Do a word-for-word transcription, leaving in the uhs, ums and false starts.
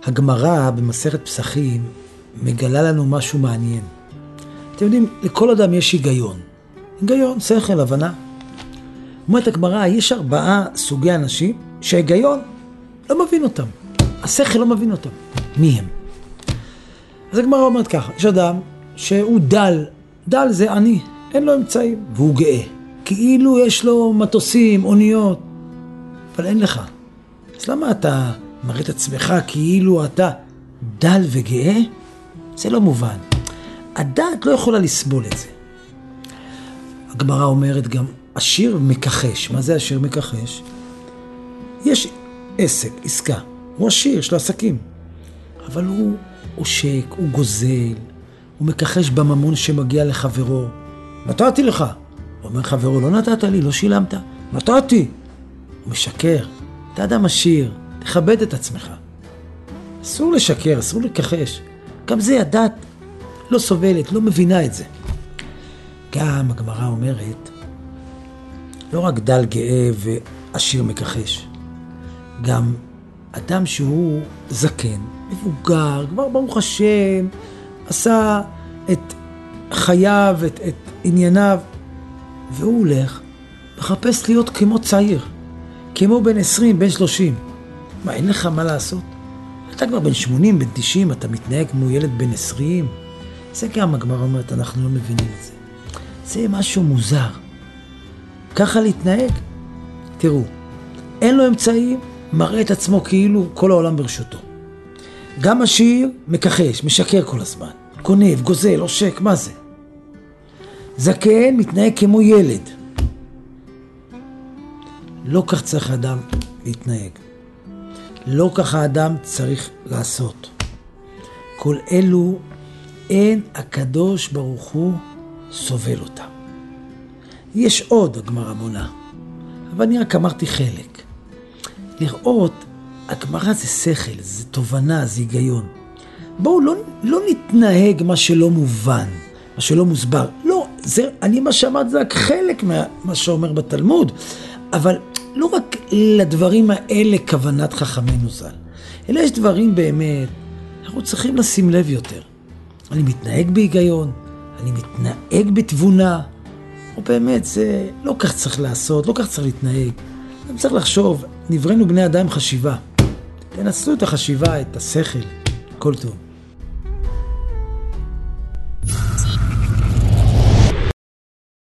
הגמרא במסכת פסחים מגלה לנו משהו מעניין. אתם יודעים, לכל אדם יש היגיון. היגיון, שכל, הבנה. אומרת הגמרא, יש ארבעה סוגי אנשים שההיגיון לא מבין אותם. השכל לא מבין אותם. מי הם? אז הגמרא אומרת ככה, יש אדם שהוא דל, דל זה אני, אין לו אמצעים, והוא גאה. כאילו יש לו מטוסים, אוניות, אבל אין לך. אז למה אתה מראה את עצמך כאילו אתה דל וגאה? זה לא מובן. הדעת לא יכולה לסבול את זה. הגמרא אומרת גם, עשיר מכחש. מה זה עשיר מכחש? יש עסק, עסקה. הוא עשיר, יש לו עסקים. אבל הוא עושק, הוא גוזל, הוא מכחש בממון שמגיע לחברו. נתתי לך. הוא אומר חברו, לא נתת לי, לא שילמת. נתתי. הוא משקר. אתה אדם עשיר, תכבד את עצמך. אסור לשקר, אסור לכחש. גם זה הדעת לא סובלת, לא מבינה את זה. גם הגמרא אומרת, לא רק דל גאה ועשיר מכחש, גם אדם שהוא זקן, מבוגר, כבר ברוך השם, עשה את חייו, את, את ענייניו, והוא הולך מחפש להיות כמו צעיר, כמו בן עשרים, בן שלושים. מה, אין לך מה לעשות? אתה כבר בן שמונים, בן תשעים, אתה מתנהג כמו ילד בן עשרים. זה גם הגמרא אומרת, אנחנו לא מבינים את זה. זה משהו מוזר. ככה להתנהג? תראו, אין לו אמצעים, מראה את עצמו כאילו כל העולם ברשותו. גם עשיר מכחש, משקר כל הזמן. גונב, גוזל, עושק, מה זה? זקן מתנהג כמו ילד. לא כך צריך האדם להתנהג. לא כך האדם צריך לעשות. כל אלו אין הקדוש ברוך הוא סובל אותם. יש עוד, הגמרא מונה, אבל אני רק אמרתי חלק. לראות, הגמרא זה שכל, זה תובנה, זה היגיון. בואו לא, לא נתנהג מה שלא מובן, מה שלא מוסבר. לא, זה, אני מה שאמרת זה רק חלק מה שאומר בתלמוד, אבל לא רק לדברים האלה כוונת חכמינו ז"ל, אלא יש דברים באמת, אנחנו צריכים לשים לב יותר. אני מתנהג בהיגיון, אני מתנהג בתבונה, או באמת זה לא כך צריך לעשות, לא כך צריך להתנהג. אני צריך לחשוב, נבראנו בני אדם חשיבה. תנסו את החשיבה, את השכל, כל טוב.